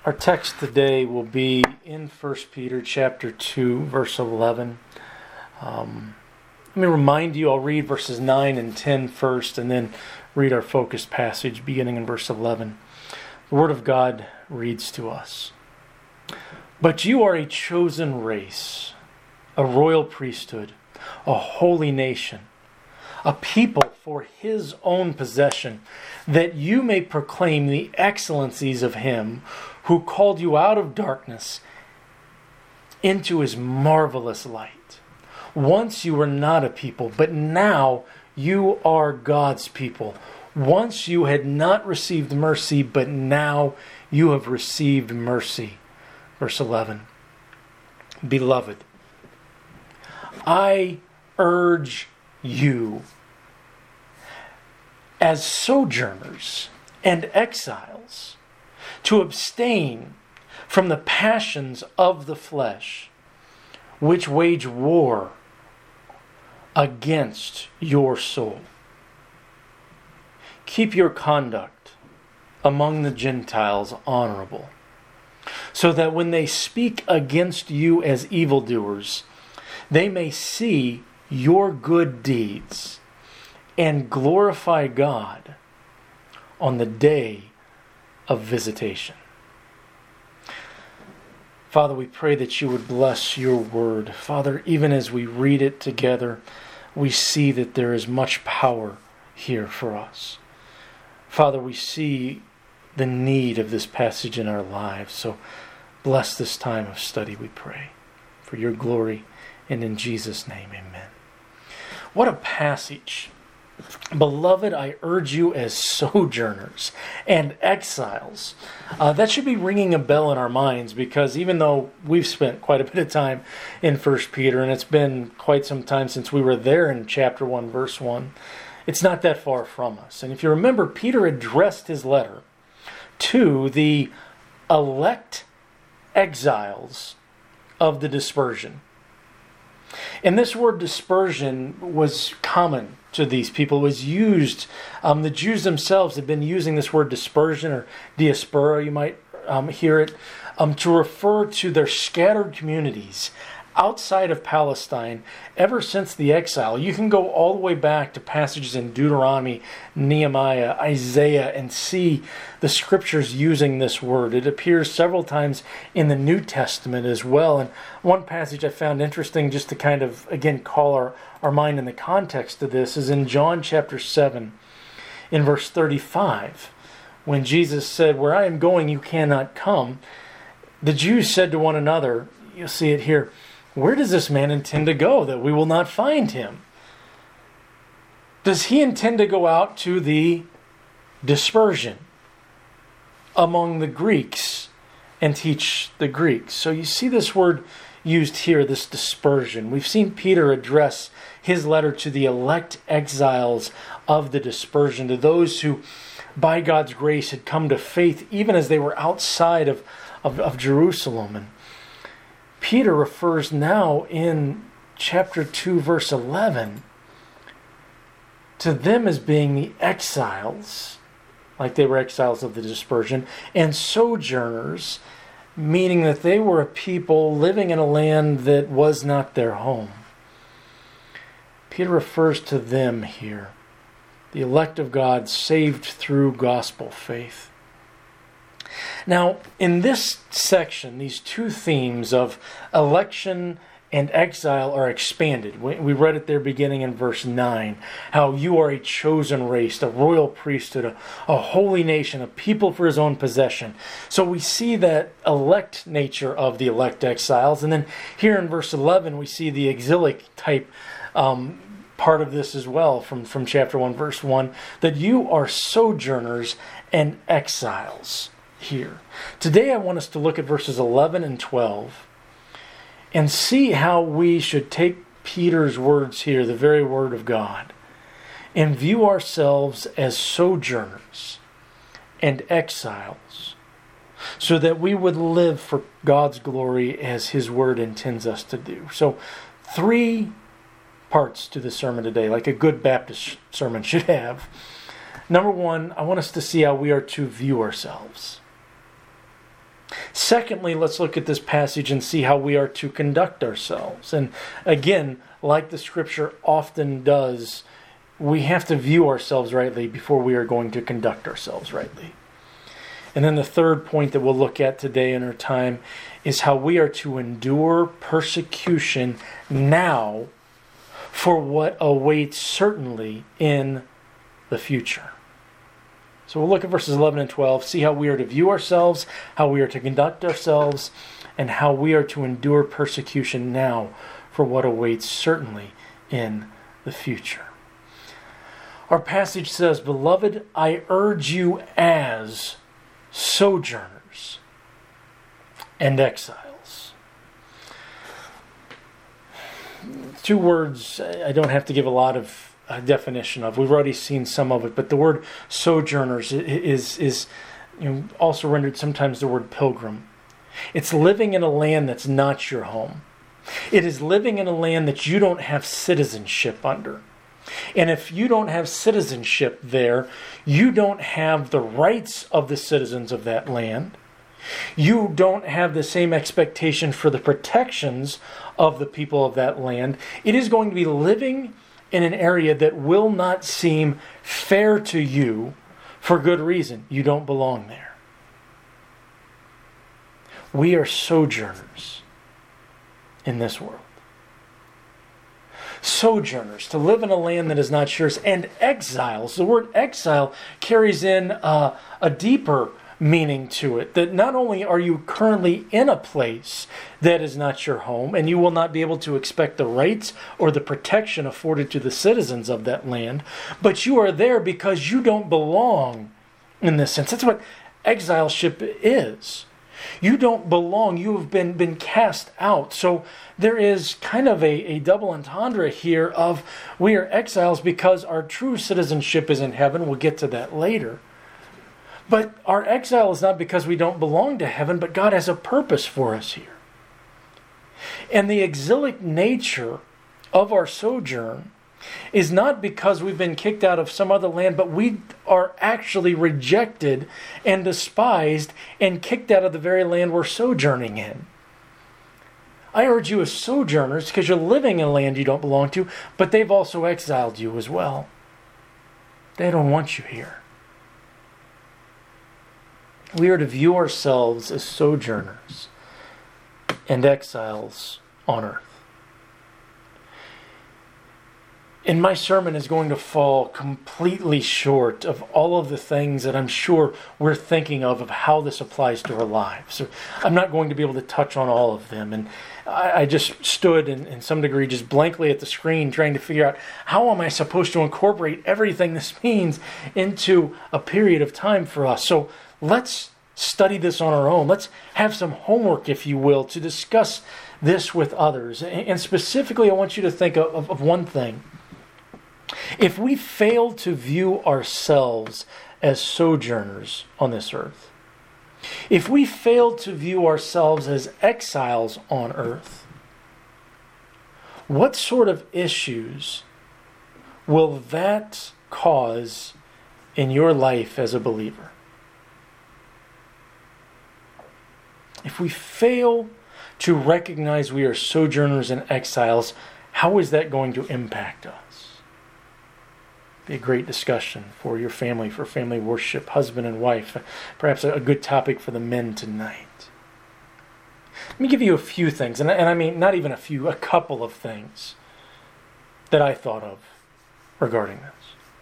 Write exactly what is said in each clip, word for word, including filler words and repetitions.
Our text today will be in First Peter chapter two, verse eleven. Um, let me remind you, I'll read verses nine and ten first, and then read our focused passage beginning in verse eleven. The Word of God reads to us, "But you are a chosen race, a royal priesthood, a holy nation, a people for His own possession, that you may proclaim the excellencies of Him who called you out of darkness into His marvelous light. Once you were not a people, but now you are God's people. Once you had not received mercy, but now you have received mercy." Verse eleven. "Beloved, I urge you, as sojourners and exiles, to abstain from the passions of the flesh, which wage war against your soul. Keep your conduct among the Gentiles honorable, so that when they speak against you as evildoers, they may see your good deeds and glorify God on the day of visitation." Father, we pray that you would bless your word. Father, even as we read it together, we see that there is much power here for us. Father, we see the need of this passage in our lives. So bless this time of study, we pray, for your glory, and in Jesus' name, amen. What a passage. "Beloved, I urge you as sojourners and exiles." Uh, that should be ringing a bell in our minds, because even though we've spent quite a bit of time in First Peter, and it's been quite some time since we were there in chapter one, verse one, it's not that far from us. And if you remember, Peter addressed his letter to the elect exiles of the dispersion. And this word dispersion was common to these people. It was used, um, the Jews themselves had been using this word dispersion, or diaspora, you might um, hear it, um, to refer to their scattered communities outside of Palestine ever since the exile. You can go all the way back to passages in Deuteronomy, Nehemiah, Isaiah, and see the scriptures using this word. It appears several times in the New Testament as well. And one passage I found interesting, just to kind of, again, call our, our mind in the context of this, is in John chapter seven, in verse thirty-five, when Jesus said, "Where I am going, you cannot come." The Jews said to one another, you'll see it here, "Where does this man intend to go that we will not find him? Does he intend to go out to the dispersion among the Greeks and teach the Greeks?" So you see this word used here, this dispersion. We've seen Peter address his letter to the elect exiles of the dispersion, to those who, by God's grace, had come to faith even as they were outside of, of, of Jerusalem. And Peter refers now in chapter two, verse eleven, to them as being the exiles, like they were exiles of the dispersion, and sojourners, meaning that they were a people living in a land that was not their home. Peter refers to them here, the elect of God, saved through gospel faith. Now, in this section, these two themes of election and exile are expanded. We read it there beginning in verse nine, how you are a chosen race, a royal priesthood, a, a holy nation, a people for His own possession. So we see that elect nature of the elect exiles. And then here in verse eleven, we see the exilic type um, part of this as well from, from chapter one, verse one, that you are sojourners and exiles here. Today I want us to look at verses eleven and twelve and see how we should take Peter's words here, the very word of God, and view ourselves as sojourners and exiles, so that we would live for God's glory as His word intends us to do. So, three parts to the sermon today, like a good Baptist sermon should have. Number one, I want us to see how we are to view ourselves. Secondly, let's look at this passage and see how we are to conduct ourselves. And again, like the Scripture often does, we have to view ourselves rightly before we are going to conduct ourselves rightly. And then the third point that we'll look at today in our time is how we are to endure persecution now for what awaits certainly in the future. So we'll look at verses eleven and twelve, see how we are to view ourselves, how we are to conduct ourselves, and how we are to endure persecution now for what awaits certainly in the future. Our passage says, "Beloved, I urge you as sojourners and exiles." Two words I don't have to give a lot of uh, definition of. We've already seen some of it, but the word sojourners is, is you know, also rendered sometimes the word pilgrim. It's living in a land that's not your home. It is living in a land that you don't have citizenship under. And if you don't have citizenship there, you don't have the rights of the citizens of that land. You don't have the same expectation for the protections of the people of that land. It is going to be living in an area that will not seem fair to you for good reason. You don't belong there. We are sojourners in this world. Sojourners, to live in a land that is not yours, and exiles. The word exile carries in uh, a deeper meaning to it, that not only are you currently in a place that is not your home, and you will not be able to expect the rights or the protection afforded to the citizens of that land, but you are there because you don't belong in this sense. That's what exileship is. You don't belong. You have been, been cast out. So there is kind of a, a double entendre here of we are exiles because our true citizenship is in heaven. We'll get to that later. But our exile is not because we don't belong to heaven, but God has a purpose for us here. And the exilic nature of our sojourn is not because we've been kicked out of some other land, but we are actually rejected and despised and kicked out of the very land we're sojourning in. I urge you as sojourners, because you're living in a land you don't belong to, but they've also exiled you as well. They don't want you here. We are to view ourselves as sojourners and exiles on earth. And my sermon is going to fall completely short of all of the things that I'm sure we're thinking of, of how this applies to our lives. So I'm not going to be able to touch on all of them. And I, I just stood in, in some degree just blankly at the screen trying to figure out how am I supposed to incorporate everything this means into a period of time for us. So let's study this on our own. Let's have some homework, if you will, to discuss this with others. And specifically, I want you to think of, of one thing. If we fail to view ourselves as sojourners on this earth, if we fail to view ourselves as exiles on earth, what sort of issues will that cause in your life as a believer? If we fail to recognize we are sojourners and exiles, how is that going to impact us? Be a great discussion for your family, for family worship, husband and wife. Perhaps a good topic for the men tonight. Let me give you a few things, and I mean not even a few, a couple of things that I thought of regarding this.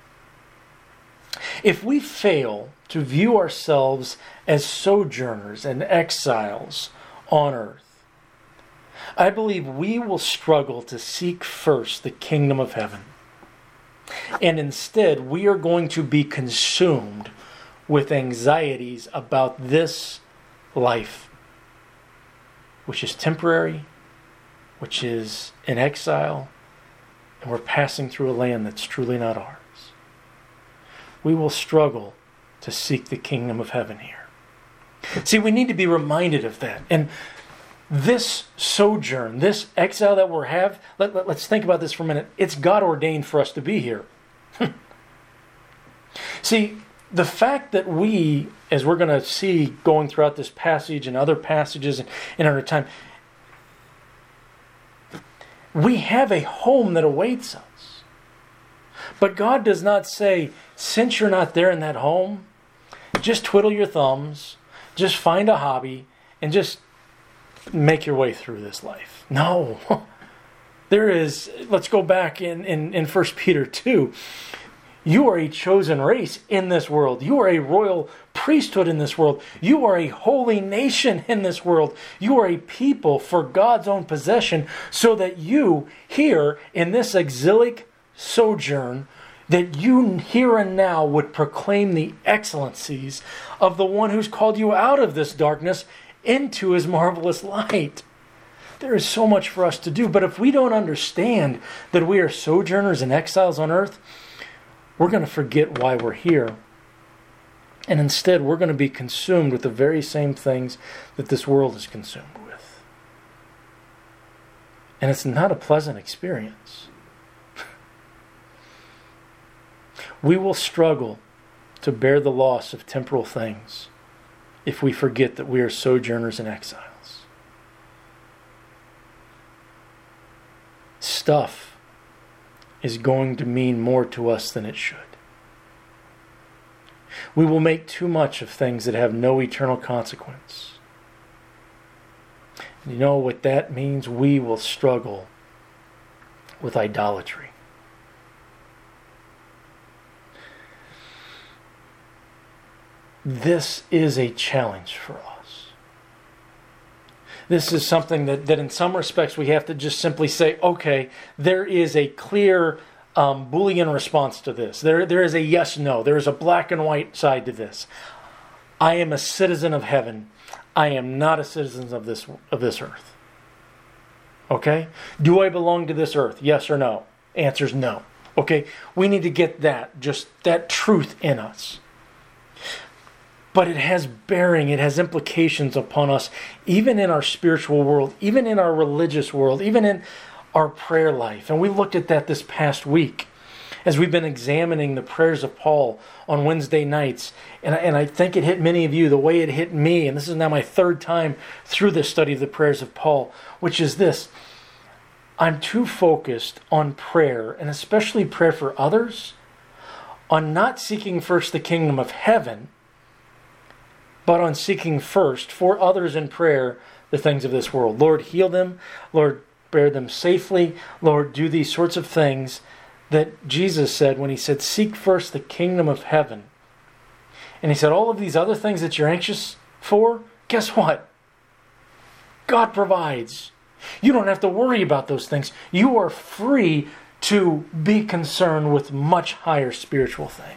If we fail to view ourselves as sojourners and exiles on earth, I believe we will struggle to seek first the kingdom of heaven. And instead, we are going to be consumed with anxieties about this life, which is temporary, which is in exile, and we're passing through a land that's truly not ours. We will struggle to seek the kingdom of heaven here. See, we need to be reminded of that. And this sojourn, this exile that we have, let, let, let's think about this for a minute. It's God ordained for us to be here. See, the fact that we, as we're going to see going throughout this passage and other passages in our time, we have a home that awaits us. But God does not say, since you're not there in that home, just twiddle your thumbs, just find a hobby, and just make your way through this life. No. There is, let's go back in, in, in First Peter two. You are a chosen race in this world. You are a royal priesthood in this world. You are a holy nation in this world. You are a people for God's own possession, so that you here in this exilic sojourn, that you here and now would proclaim the excellencies of the one who's called you out of this darkness into his marvelous light. There is so much for us to do, but if we don't understand that we are sojourners and exiles on earth, we're going to forget why we're here. And instead, we're going to be consumed with the very same things that this world is consumed with. And it's not a pleasant experience. We will struggle to bear the loss of temporal things if we forget that we are sojourners and exiles. Stuff is going to mean more to us than it should. We will make too much of things that have no eternal consequence. You know what that means? We will struggle with idolatry. This is a challenge for us. This is something that, that in some respects we have to just simply say, okay, there is a clear um, Boolean response to this. There, there is a yes, no. There is a black and white side to this. I am a citizen of heaven. I am not a citizen of this, of this earth. Okay? Do I belong to this earth? Yes or no? Answer's no. Okay? We need to get that, just that truth in us. But it has bearing, it has implications upon us, even in our spiritual world, even in our religious world, even in our prayer life. And we looked at that this past week as we've been examining the prayers of Paul on Wednesday nights. And, and I think it hit many of you the way it hit me. And this is now my third time through this study of the prayers of Paul, which is this. I'm too focused on prayer, and especially prayer for others, on not seeking first the kingdom of heaven, but on seeking first for others in prayer the things of this world. Lord, heal them. Lord, bear them safely. Lord, do these sorts of things that Jesus said when he said, seek first the kingdom of heaven. And he said, all of these other things that you're anxious for, guess what? God provides. You don't have to worry about those things. You are free to be concerned with much higher spiritual things.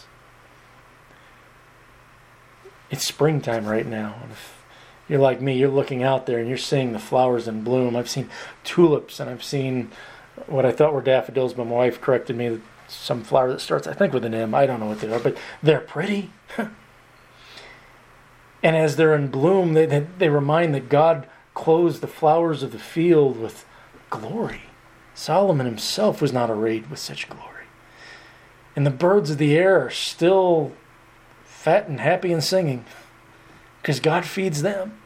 It's springtime right now. And if you're like me, you're looking out there and you're seeing the flowers in bloom. I've seen tulips and I've seen what I thought were daffodils, but my wife corrected me that some flower that starts, I think, with an M. I don't know what they are, but they're pretty. And as they're in bloom, they, they, they remind that God clothes the flowers of the field with glory. Solomon himself was not arrayed with such glory. And the birds of the air are still fat and happy and singing because God feeds them.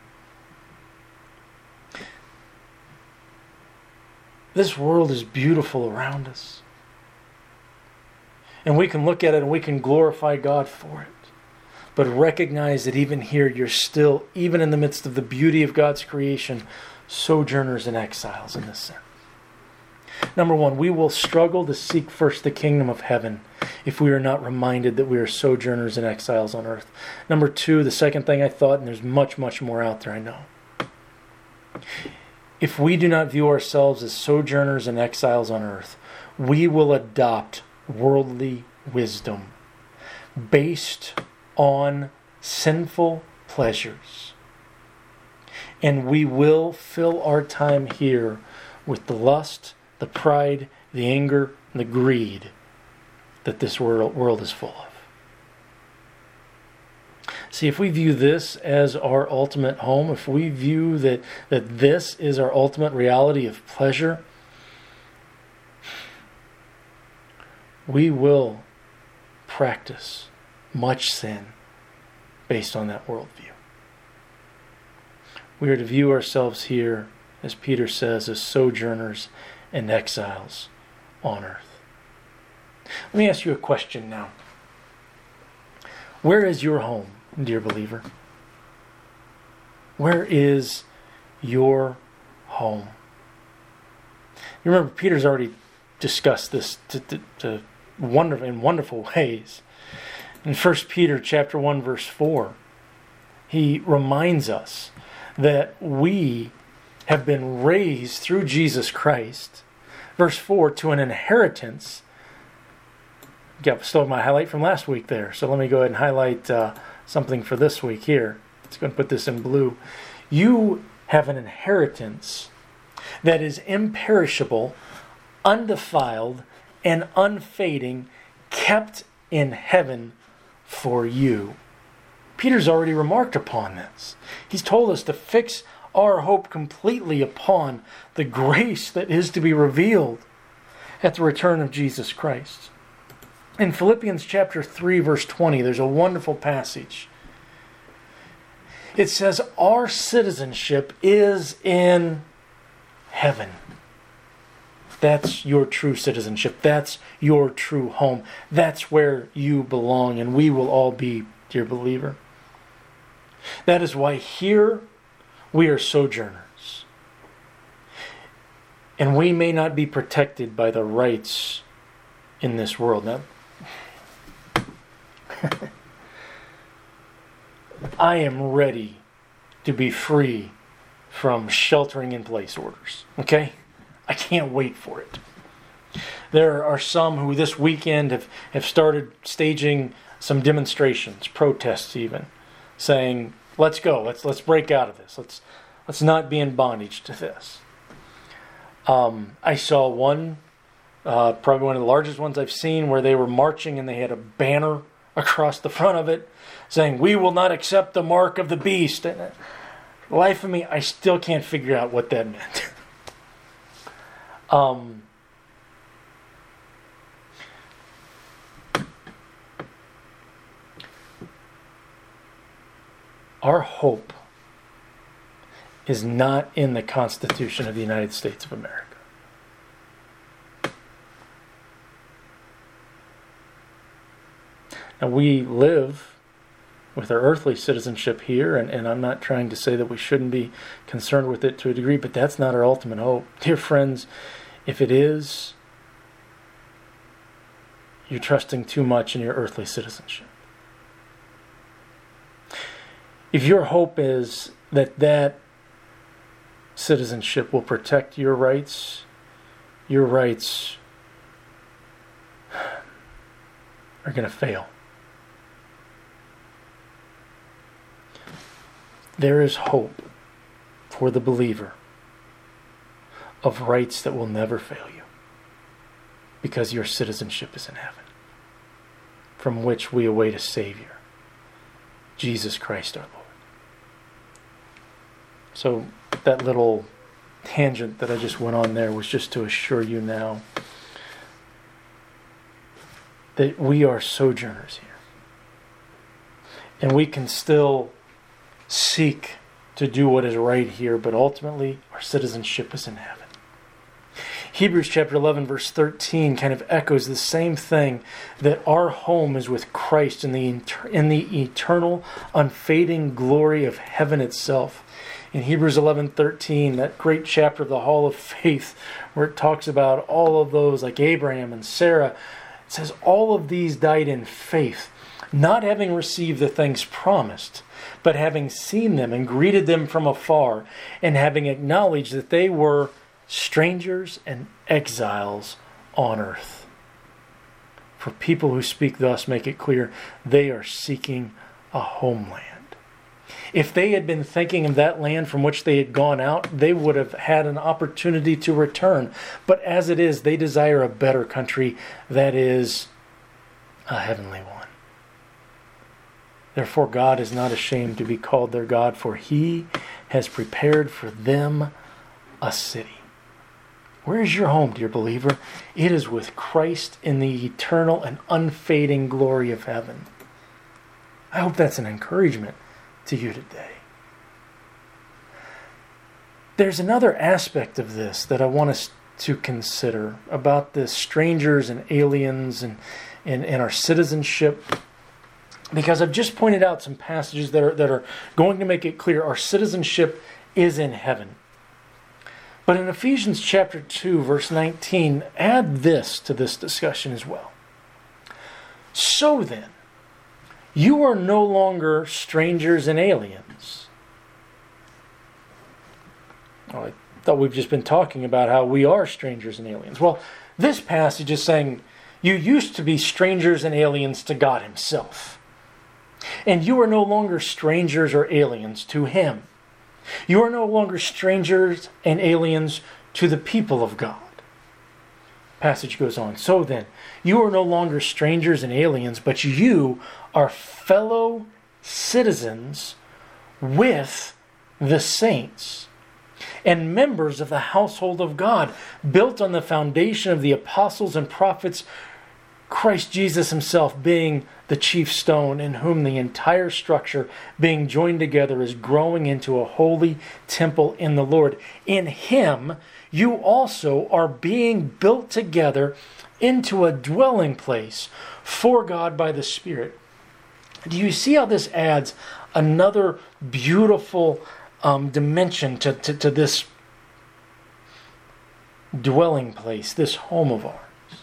This world is beautiful around us. And we can look at it and we can glorify God for it. But recognize that even here you're still, even in the midst of the beauty of God's creation, sojourners and exiles in this sense. Number one, we will struggle to seek first the kingdom of heaven if we are not reminded that we are sojourners and exiles on earth. Number two, the second thing I thought, and there's much, much more out there, I know. If we do not view ourselves as sojourners and exiles on earth, we will adopt worldly wisdom based on sinful pleasures. And we will fill our time here with the lust, the pride, the anger, and the greed that this world, world is full of. See, if we view this as our ultimate home, if we view that, that this is our ultimate reality of pleasure, we will practice much sin based on that worldview. We are to view ourselves here, as Peter says, as sojourners and exiles on earth. Let me ask you a question now. Where is your home, dear believer? Where is your home? You remember, Peter's already discussed this to, to, to wonderful, in wonderful ways. In First Peter chapter one, verse four, he reminds us that we have been raised through Jesus Christ, verse four, to an inheritance. Got still have my highlight from last week there, so let me go ahead and highlight uh, something for this week here. Let's go and put this in blue. You have an inheritance that is imperishable, undefiled, and unfading, kept in heaven for you. Peter's already remarked upon this. He's told us to fix our hope completely upon the grace that is to be revealed at the return of Jesus Christ. In Philippians chapter three, verse twenty, there's a wonderful passage. It says, our citizenship is in heaven. That's your true citizenship. That's your true home. That's where you belong, and we will all be, dear believer. That is why here we are sojourners. And we may not be protected by the rights in this world. Now, I am ready to be free from sheltering in place orders. Okay? I can't wait for it. There are some who this weekend have, have started staging some demonstrations, protests even, saying, let's go, let's let's break out of this. Let's let's not be in bondage to this. Um, I saw one, uh, probably one of the largest ones I've seen, where they were marching and they had a banner across the front of it saying, we will not accept the mark of the beast. And uh, life of me, I still can't figure out what that meant. um, our hope is not in the Constitution of the United States of America. Now, we live with our earthly citizenship here, and, and I'm not trying to say that we shouldn't be concerned with it to a degree, but that's not our ultimate hope. Dear friends, if it is, you're trusting too much in your earthly citizenship. If your hope is that that citizenship will protect your rights, your rights are going to fail. There is hope for the believer of rights that will never fail you, because your citizenship is in heaven, from which we await a Savior, Jesus Christ our Lord. So that little tangent that I just went on there was just to assure you now that we are sojourners here. And we can still seek to do what is right here, but ultimately our citizenship is in heaven. Hebrews chapter eleven verse thirteen kind of echoes the same thing, that our home is with Christ in the in the eternal, unfading glory of heaven itself. In Hebrews eleven thirteen, that great chapter of the Hall of Faith, where it talks about all of those like Abraham and Sarah, it says all of these died in faith, not having received the things promised, but having seen them and greeted them from afar, and having acknowledged that they were strangers and exiles on earth. For people who speak thus make it clear they are seeking a homeland. If they had been thinking of that land from which they had gone out, they would have had an opportunity to return. But as it is, they desire a better country, that is a heavenly one. Therefore, God is not ashamed to be called their God, for He has prepared for them a city. Where is your home, dear believer? It is with Christ in the eternal and unfading glory of heaven. I hope that's an encouragement to you today. There's another aspect of this that I want us to consider about the strangers and aliens and, and, and our citizenship. Because I've just pointed out some passages that are, that are going to make it clear our citizenship is in heaven. But in Ephesians chapter two, verse nineteen, add this to this discussion as well. So then, you are no longer strangers and aliens. Well, I thought we've just been talking about how we are strangers and aliens. Well, this passage is saying you used to be strangers and aliens to God Himself. And you are no longer strangers or aliens to Him. You are no longer strangers and aliens to the people of God. Passage goes on. So then, you are no longer strangers and aliens, but you are fellow citizens with the saints and members of the household of God, built on the foundation of the apostles and prophets, Christ Jesus Himself being the chief stone, in whom the entire structure, being joined together, is growing into a holy temple in the Lord. In Him, you also are being built together into a dwelling place for God by the Spirit. Do you see how this adds another beautiful um, dimension to, to, to this dwelling place, this home of ours?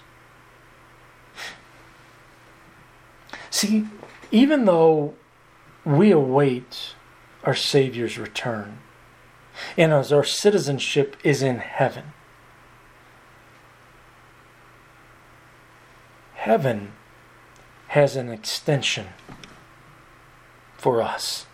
See, even though we await our Savior's return, and as our citizenship is in heaven, heaven has an extension for us.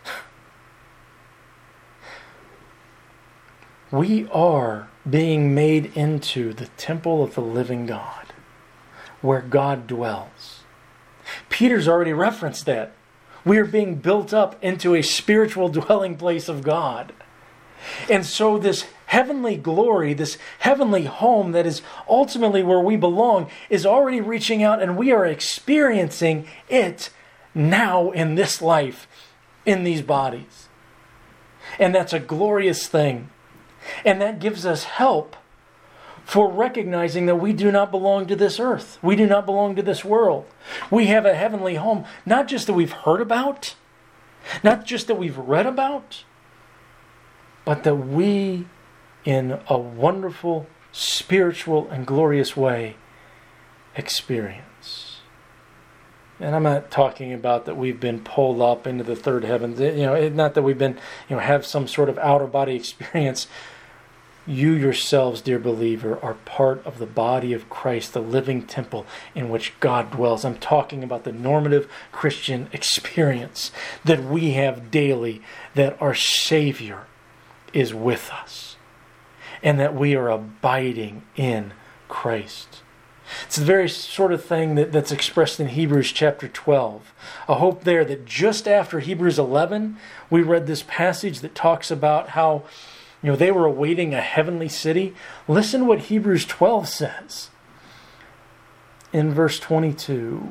We are being made into the temple of the living God, where God dwells. Peter's already referenced that. We are being built up into a spiritual dwelling place of God. And so this heavenly glory, this heavenly home that is ultimately where we belong, is already reaching out, and we are experiencing it now in this life, in these bodies. And that's a glorious thing. And that gives us help for recognizing that we do not belong to this earth. We do not belong to this world. We have a heavenly home, not just that we've heard about, not just that we've read about, but that we, in a wonderful, spiritual, and glorious way, experience. And I'm not talking about that we've been pulled up into the third heavens. You know, not that we've been, you know, have some sort of outer body experience. You yourselves, dear believer, are part of the body of Christ, the living temple in which God dwells. I'm talking about the normative Christian experience that we have daily, that our Savior is with us, and that we are abiding in Christ. It's the very sort of thing that, that's expressed in Hebrews chapter twelve. A hope there that just after Hebrews eleven, we read this passage that talks about how, you know, they were awaiting a heavenly city. Listen to what Hebrews twelve says. In verse twenty-two.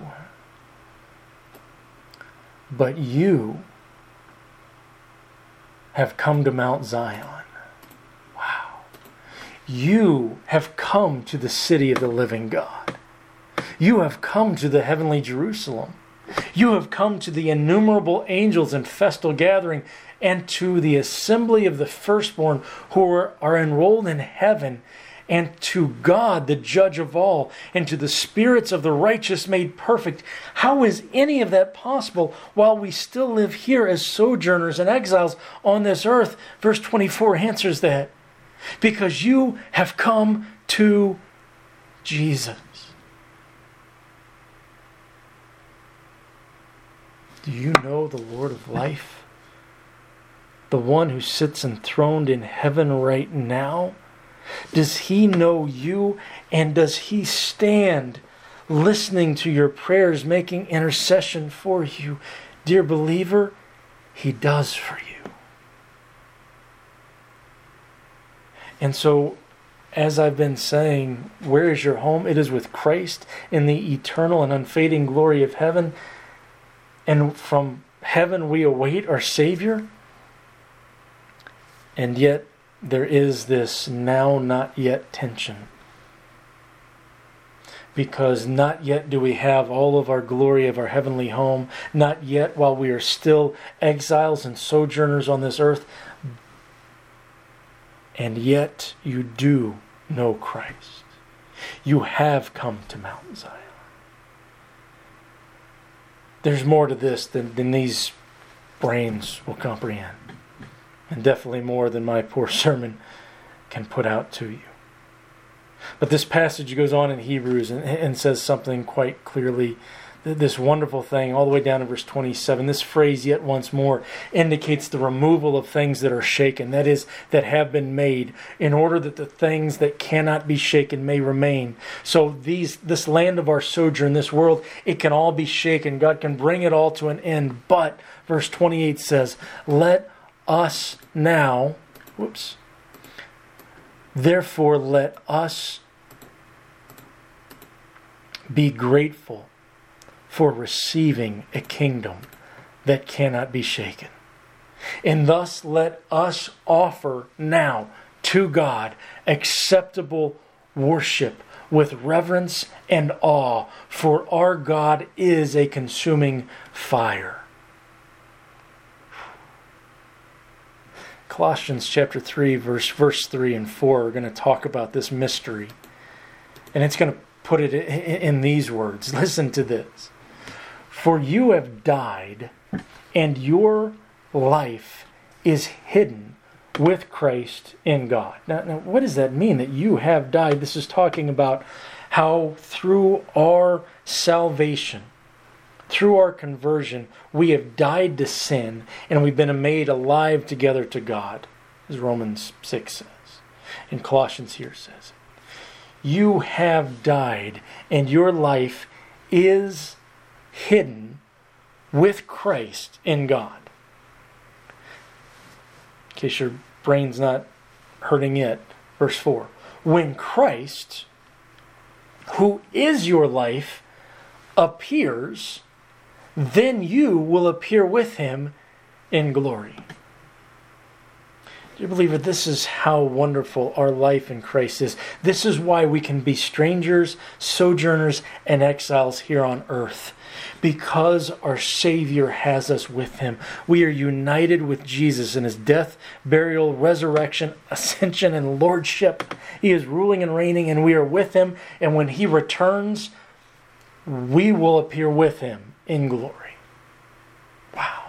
But you have come to Mount Zion. Wow. You have come to the city of the living God. You have come to the heavenly Jerusalem. You have come to the innumerable angels in festal gathering, and to the assembly of the firstborn who are, are enrolled in heaven, and to God, the judge of all, and to the spirits of the righteous made perfect. How is any of that possible while we still live here as sojourners and exiles on this earth? Verse twenty-four answers that. Because you have come to Jesus. Do you know the Lord of life? The one who sits enthroned in heaven right now? Does He know you? And does He stand listening to your prayers, making intercession for you? Dear believer, He does for you. And so, as I've been saying, where is your home? It is with Christ in the eternal and unfading glory of heaven. And from heaven we await our Savior. And yet there is this now not yet tension. Because not yet do we have all of our glory of our heavenly home. Not yet while we are still exiles and sojourners on this earth. And yet you do know Christ. You have come to Mount Zion. There's more to this than, than these brains will comprehend. And definitely more than my poor sermon can put out to you. But this passage goes on in Hebrews and, and says something quite clearly. This wonderful thing, all the way down to verse twenty-seven. This phrase, yet once more, indicates the removal of things that are shaken. That is, that have been made, in order that the things that cannot be shaken may remain. So these, this land of our sojourn, this world, it can all be shaken. God can bring it all to an end. But, verse twenty-eight says, let us now, whoops, therefore let us be grateful for receiving a kingdom that cannot be shaken. And thus let us offer now to God acceptable worship with reverence and awe, for our God is a consuming fire. Colossians chapter three, verse, verse three and four are going to talk about this mystery. And it's going to put it in these words. Listen to this. For you have died, and your life is hidden with Christ in God. Now, now, what does that mean, that you have died? This is talking about how through our salvation, through our conversion, we have died to sin, and we've been made alive together to God, as Romans six says. And Colossians here says, you have died, and your life is hidden with Christ in God. In case your brain's not hurting yet, verse four. When Christ, who is your life, appears, then you will appear with him in glory. Do you believe that this is how wonderful our life in Christ is? This is why we can be strangers, sojourners, and exiles here on earth. Because our Savior has us with him. We are united with Jesus in his death, burial, resurrection, ascension, and lordship. He is ruling and reigning, and we are with him. And when he returns, we will appear with him in glory. Wow.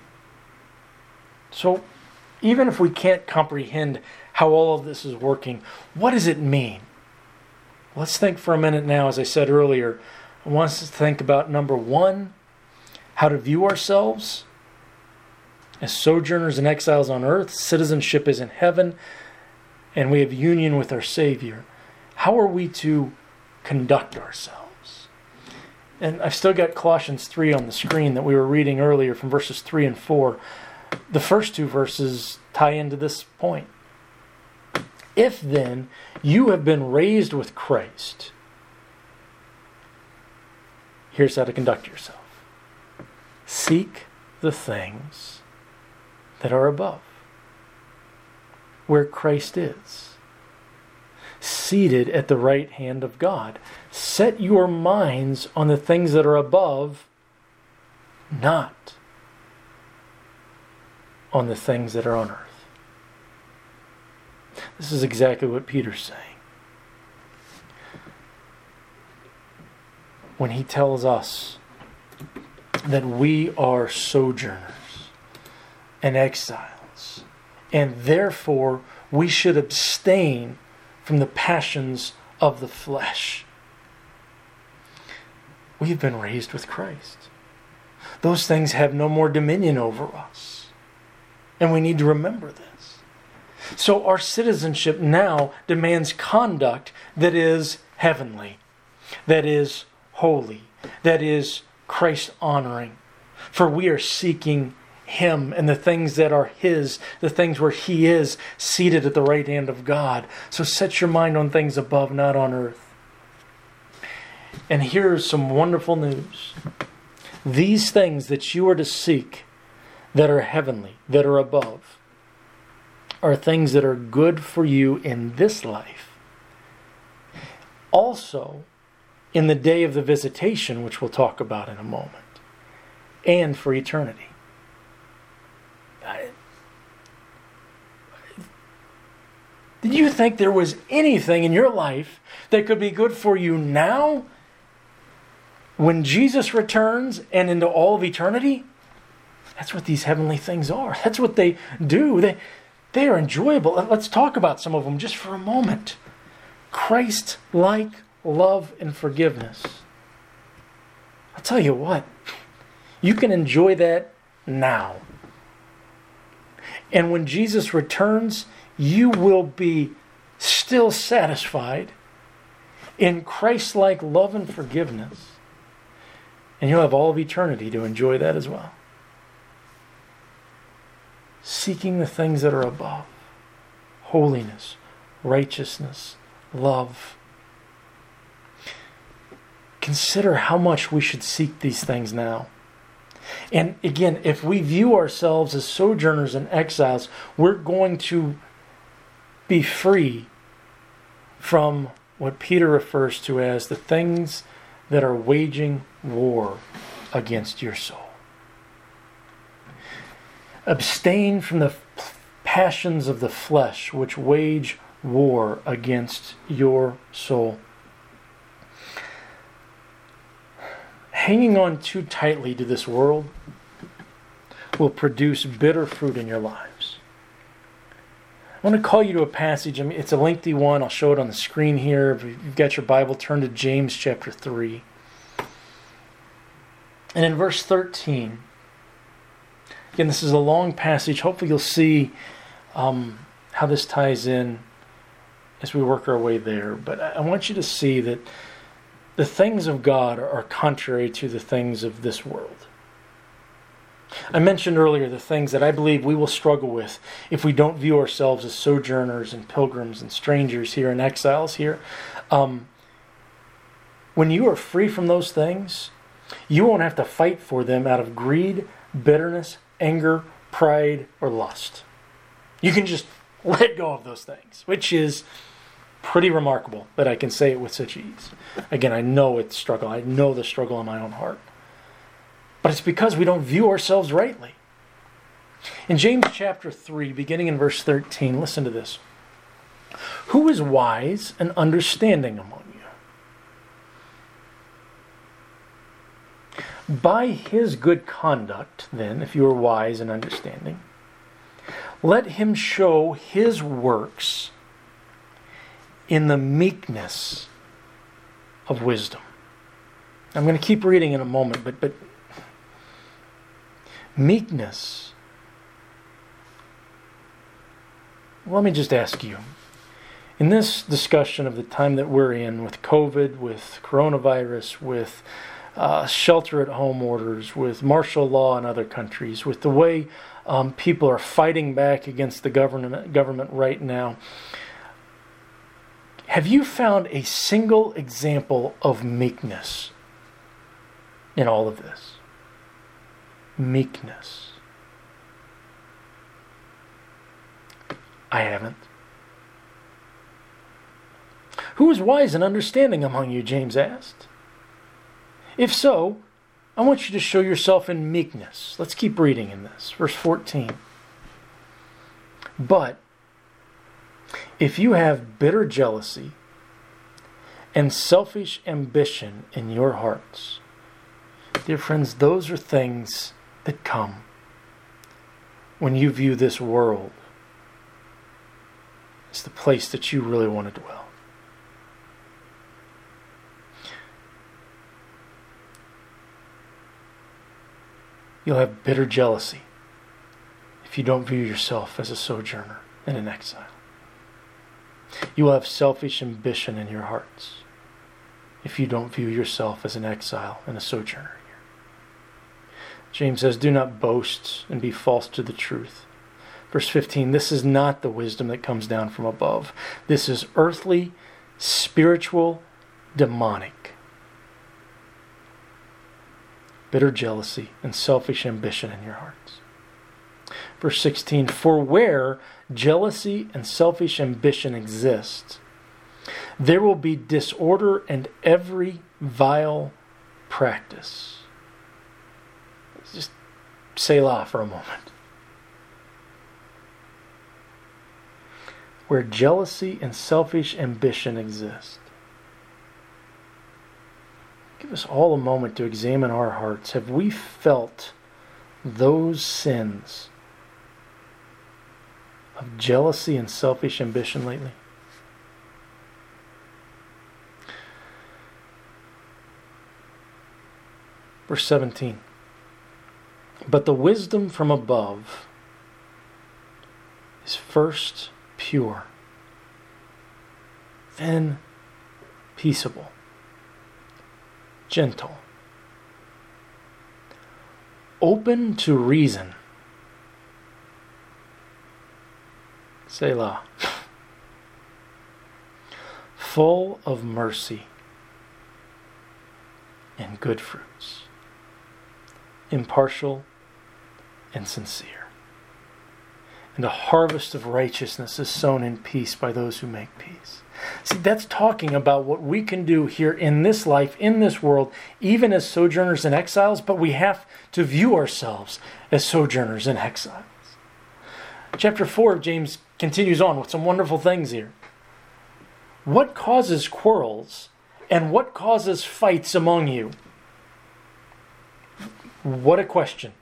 So, even if we can't comprehend how all of this is working, what does it mean? Let's think for a minute now, as I said earlier. I want us to think about, number one, how to view ourselves as sojourners and exiles on earth. Citizenship is in heaven, and we have union with our Savior. How are we to conduct ourselves? And I've still got Colossians three on the screen that we were reading earlier from verses three and four. The first two verses tie into this point. If then you have been raised with Christ, here's how to conduct yourself. Seek the things that are above, where Christ is, seated at the right hand of God. Set your minds on the things that are above, not on the things that are on earth. This is exactly what Peter's saying when he tells us that we are sojourners and exiles, and therefore we should abstain from the passions of the flesh. We've been raised with Christ. Those things have no more dominion over us. And we need to remember this. So our citizenship now demands conduct that is heavenly, that is holy, that is Christ-honoring. For we are seeking him and the things that are his, the things where he is seated at the right hand of God. So set your mind on things above, not on earth. And here's some wonderful news. These things that you are to seek that are heavenly, that are above, are things that are good for you in this life. Also, in the day of the visitation, which we'll talk about in a moment, and for eternity. I, did you think there was anything in your life that could be good for you now, when Jesus returns and into all of eternity? That's what these heavenly things are. That's what they do. They, they are enjoyable. Let's talk about some of them just for a moment. Christ-like love and forgiveness. I'll tell you what, you can enjoy that now. And when Jesus returns, you will be still satisfied in Christ-like love and forgiveness. And you'll have all of eternity to enjoy that as well. Seeking the things that are above. Holiness, righteousness, love. Consider how much we should seek these things now. And again, if we view ourselves as sojourners and exiles, we're going to be free from what Peter refers to as the things that are waging war against your soul. Abstain from the passions of the flesh which wage war against your soul. Hanging on too tightly to this world will produce bitter fruit in your lives. I want to call you to a passage. I mean, it's a lengthy one. I'll show it on the screen here. If you've got your Bible, turn to James chapter three. And in verse thirteen, again, this is a long passage. Hopefully you'll see um, how this ties in as we work our way there. But I want you to see that the things of God are contrary to the things of this world. I mentioned earlier the things that I believe we will struggle with if we don't view ourselves as sojourners and pilgrims and strangers here and exiles here. Um, when you are free from those things, you won't have to fight for them out of greed, bitterness, anger, pride, or lust. You can just let go of those things, which is pretty remarkable that I can say it with such ease. Again, I know it's struggle. I know the struggle in my own heart. But it's because we don't view ourselves rightly. In James chapter three, beginning in verse thirteen, listen to this. Who is wise and understanding among you? By his good conduct, then, if you are wise and understanding, let him show his works in the meekness of wisdom. I'm going to keep reading in a moment, but but meekness. Let me just ask you, in this discussion of the time that we're in with COVID, with coronavirus, with uh, shelter-at-home orders, with martial law in other countries, with the way um, people are fighting back against the government government right now, have you found a single example of meekness in all of this? Meekness. I haven't. Who is wise and understanding among you? James asked. If so, I want you to show yourself in meekness. Let's keep reading in this. Verse fourteen. But if you have bitter jealousy and selfish ambition in your hearts, dear friends, those are things that come when you view this world as the place that you really want to dwell. You'll have bitter jealousy if you don't view yourself as a sojourner and an exile. You will have selfish ambition in your hearts if you don't view yourself as an exile and a sojourner here. James says, do not boast and be false to the truth. Verse fifteen, this is not the wisdom that comes down from above. This is earthly, spiritual, demonic. Bitter jealousy and selfish ambition in your hearts. Verse sixteen, for where jealousy and selfish ambition exist, there will be disorder and every vile practice. Just Selah for a moment. Where jealousy and selfish ambition exist. Give us all a moment to examine our hearts. Have we felt those sins of jealousy and selfish ambition lately? Verse seventeen. But the wisdom from above is first pure, then peaceable, gentle, open to reason. Selah. Full of mercy and good fruits, impartial and sincere. And a harvest of righteousness is sown in peace by those who make peace. See, that's talking about what we can do here in this life, in this world, even as sojourners and exiles, but we have to view ourselves as sojourners and exiles. Chapter four of James continues on with some wonderful things here. What causes quarrels and what causes fights among you? What a question.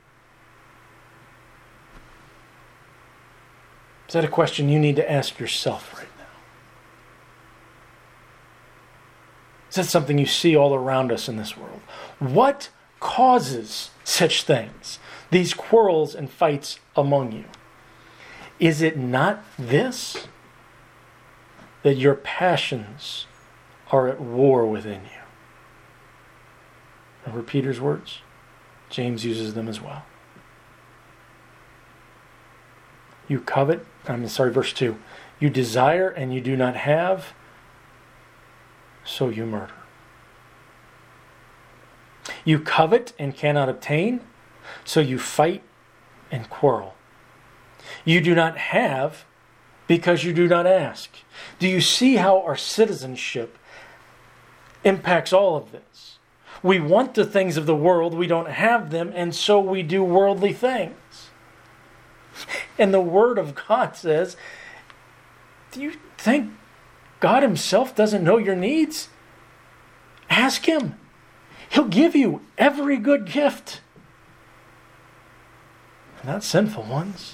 Is that a question you need to ask yourself right now? Is that something you see all around us in this world? What causes such things? These quarrels and fights among you. Is it not this? That your passions are at war within you. Remember Peter's words? James uses them as well. You covet, I'm sorry, verse two. You desire and you do not have, so you murder. You covet and cannot obtain, so you fight and quarrel. You do not have because you do not ask. Do you see how our citizenship impacts all of this? We want the things of the world, we don't have them, and so we do worldly things. And the Word of God says, do you think God Himself doesn't know your needs? Ask Him. He'll give you every good gift. Not sinful ones.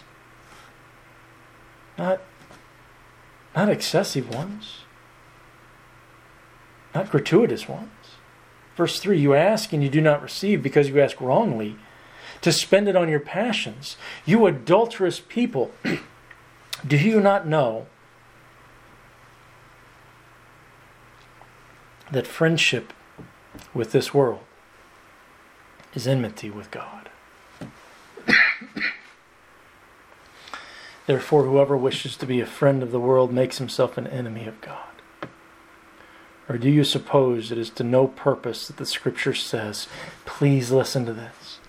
Not, not excessive ones. Not gratuitous ones. Verse three, you ask and you do not receive because you ask wrongly, to spend it on your passions. You adulterous people, do you not know that friendship with this world is enmity with God? Therefore, whoever wishes to be a friend of the world makes himself an enemy of God. Or do you suppose it is to no purpose that the Scripture says, please listen to this,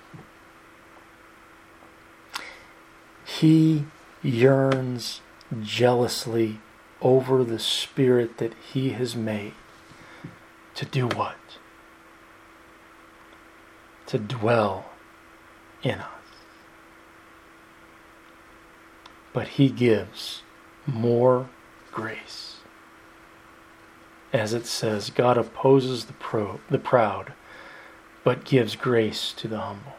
He yearns jealously over the Spirit that He has made to do what? To dwell in us. But He gives more grace. As it says, God opposes the, pro- the proud, but gives grace to the humble.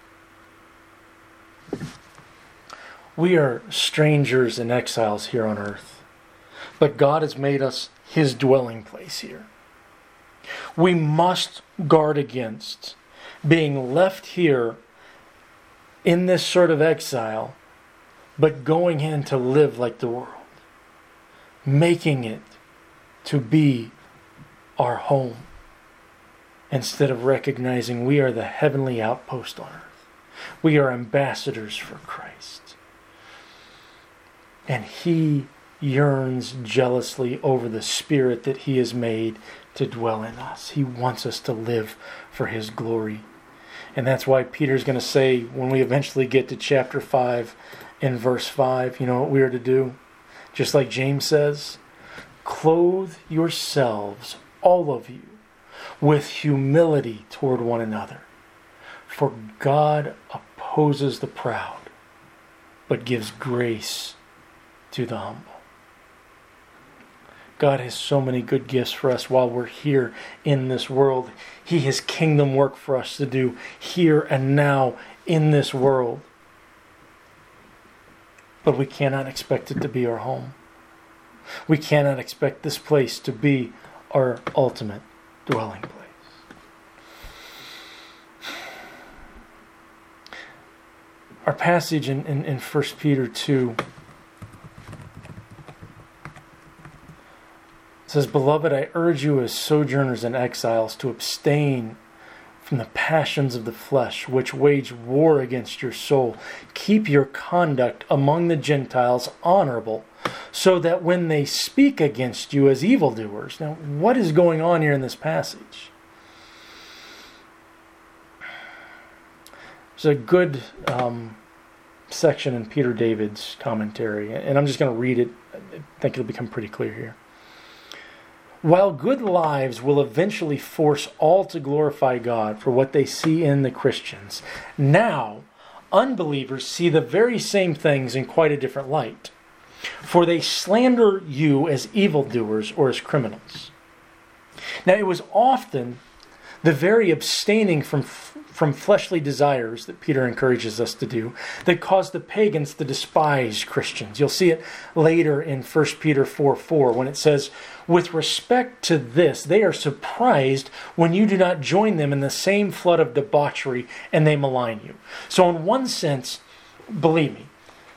We are strangers and exiles here on earth, but God has made us His dwelling place here. We must guard against being left here in this sort of exile, but going in to live like the world, making it to be our home, instead of recognizing we are the heavenly outpost on earth. We are ambassadors for Christ. And He yearns jealously over the Spirit that He has made to dwell in us. He wants us to live for His glory. And that's why Peter's going to say, when we eventually get to chapter five, in verse five, you know what we are to do? Just like James says, clothe yourselves, all of you, with humility toward one another. For God opposes the proud, but gives grace to the humble. God has so many good gifts for us while we're here in this world. He has kingdom work for us to do here and now in this world. But we cannot expect it to be our home. We cannot expect this place to be our ultimate dwelling place. Our passage in, in, in First Peter two says, Beloved, I urge you as sojourners and exiles to abstain from the passions of the flesh, which wage war against your soul. Keep your conduct among the Gentiles honorable, so that when they speak against you as evildoers. Now, what is going on here in this passage? There's a good um, section in Peter David's commentary, and I'm just going to read it. I think it'll become pretty clear here. While good lives will eventually force all to glorify God for what they see in the Christians, now unbelievers see the very same things in quite a different light. For they slander you as evildoers or as criminals. Now, it was often the very abstaining from from fleshly desires that Peter encourages us to do that caused the pagans to despise Christians. You'll see it later in First Peter four four when it says, with respect to this, they are surprised when you do not join them in the same flood of debauchery and they malign you. So in one sense, believe me,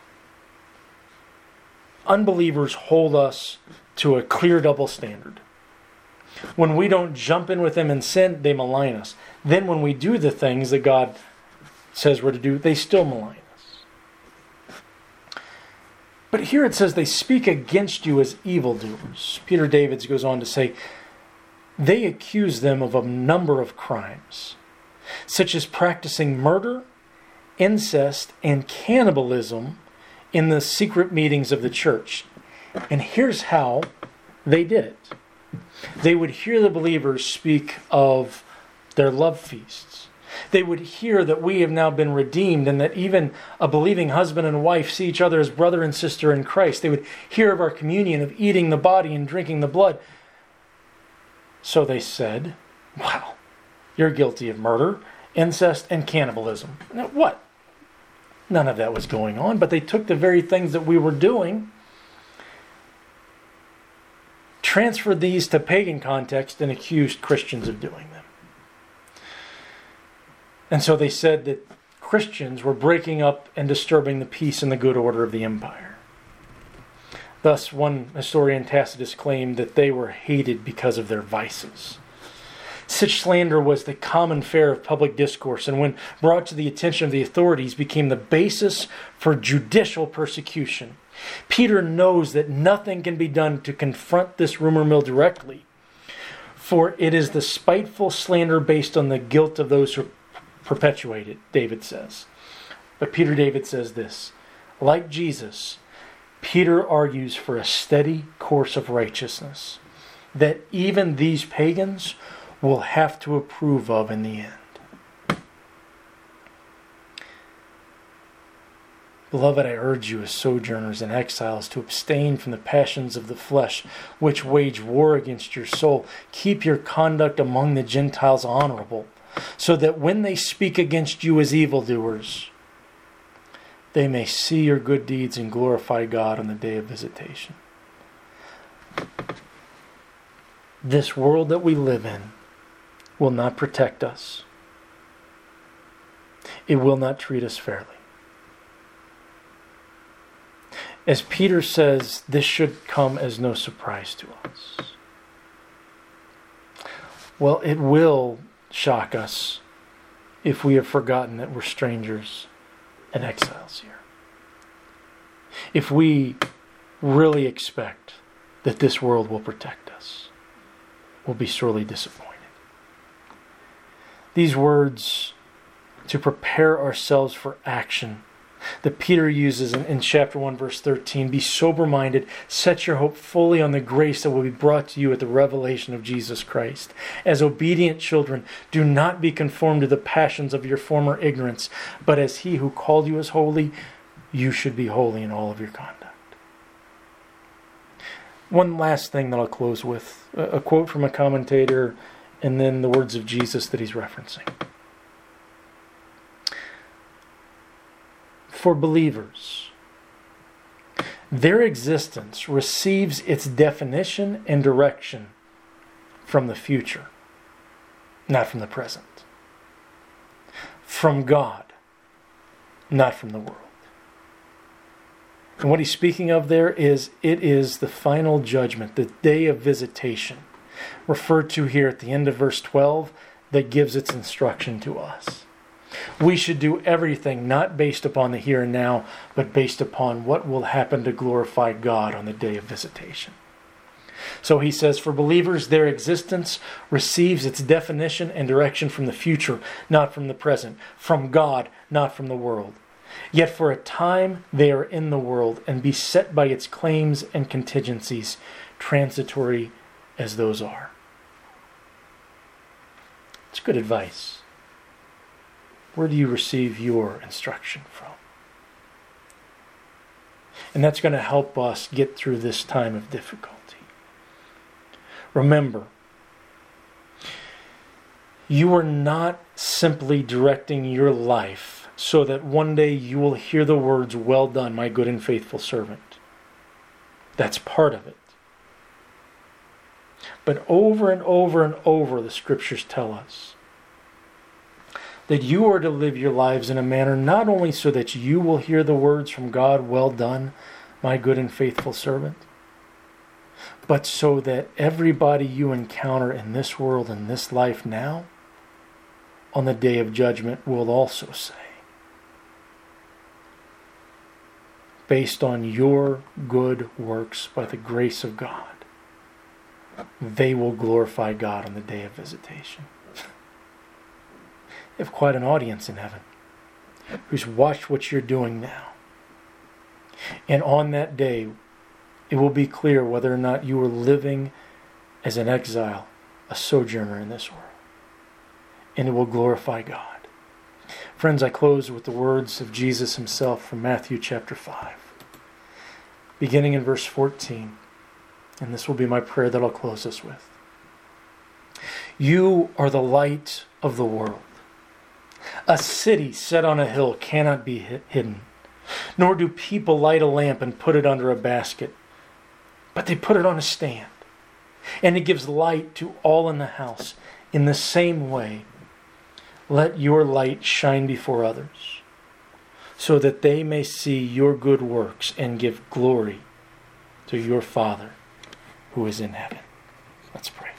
unbelievers hold us to a clear double standard. When we don't jump in with them in sin, they malign us. Then when we do the things that God says we're to do, they still malign us. But here it says they speak against you as evildoers. Peter Davids goes on to say, they accuse them of a number of crimes, such as practicing murder, incest, and cannibalism in the secret meetings of the church. And here's how they did it. They would hear the believers speak of their love feasts. They would hear that we have now been redeemed and that even a believing husband and wife see each other as brother and sister in Christ. They would hear of our communion, of eating the body and drinking the blood. So they said, wow, you're guilty of murder, incest, and cannibalism. Now, what? None of that was going on, but they took the very things that we were doing, transferred these to pagan context, and accused Christians of doing them. And so they said that Christians were breaking up and disturbing the peace and the good order of the empire. Thus, one historian, Tacitus, claimed that they were hated because of their vices. Such slander was the common fare of public discourse, and when brought to the attention of the authorities, became the basis for judicial persecution. Peter knows that nothing can be done to confront this rumor mill directly, for it is the spiteful slander based on the guilt of those who perpetuate it, David says. But Peter David says this, like Jesus, Peter argues for a steady course of righteousness that even these pagans will have to approve of in the end. Beloved, I urge you as sojourners and exiles to abstain from the passions of the flesh, which wage war against your soul. Keep your conduct among the Gentiles honorable, so that when they speak against you as evildoers, they may see your good deeds and glorify God on the day of visitation. This world that we live in will not protect us. It will not treat us fairly. As Peter says, this should come as no surprise to us. Well, it will shock us if we have forgotten that we're strangers and exiles here. If we really expect that this world will protect us, we'll be sorely disappointed. These words to prepare ourselves for action that Peter uses in, in chapter one, verse thirteen. Be sober-minded, set your hope fully on the grace that will be brought to you at the revelation of Jesus Christ. As obedient children, do not be conformed to the passions of your former ignorance, but as he who called you is holy, you should be holy in all of your conduct. One last thing that I'll close with, a quote from a commentator, and then the words of Jesus that he's referencing. For believers, their existence receives its definition and direction from the future, not from the present. From God, not from the world. And what he's speaking of there is, it is the final judgment, the day of visitation, referred to here at the end of verse twelve, that gives its instruction to us. We should do everything not based upon the here and now, but based upon what will happen to glorify God on the day of visitation. So he says, for believers, their existence receives its definition and direction from the future, not from the present, from God, not from the world. Yet for a time they are in the world and beset by its claims and contingencies, transitory as those are. It's good advice. Where do you receive your instruction from? And that's going to help us get through this time of difficulty. Remember, you are not simply directing your life so that one day you will hear the words, well done, my good and faithful servant. That's part of it. But over and over and over, the scriptures tell us that you are to live your lives in a manner not only so that you will hear the words from God, well done, my good and faithful servant, but so that everybody you encounter in this world, in this life now, on the day of judgment will also say, based on your good works by the grace of God, they will glorify God on the day of visitation. You have quite an audience in heaven who's watched what you're doing now. And on that day, it will be clear whether or not you are living as an exile, a sojourner in this world. And it will glorify God. Friends, I close with the words of Jesus himself from Matthew chapter five, beginning in verse fourteen. And this will be my prayer that I'll close this with. You are the light of the world. A city set on a hill cannot be hidden, nor do people light a lamp and put it under a basket, but they put it on a stand, and it gives light to all in the house. In the same way, let your light shine before others, so that they may see your good works and give glory to your Father who is in heaven. Let's pray.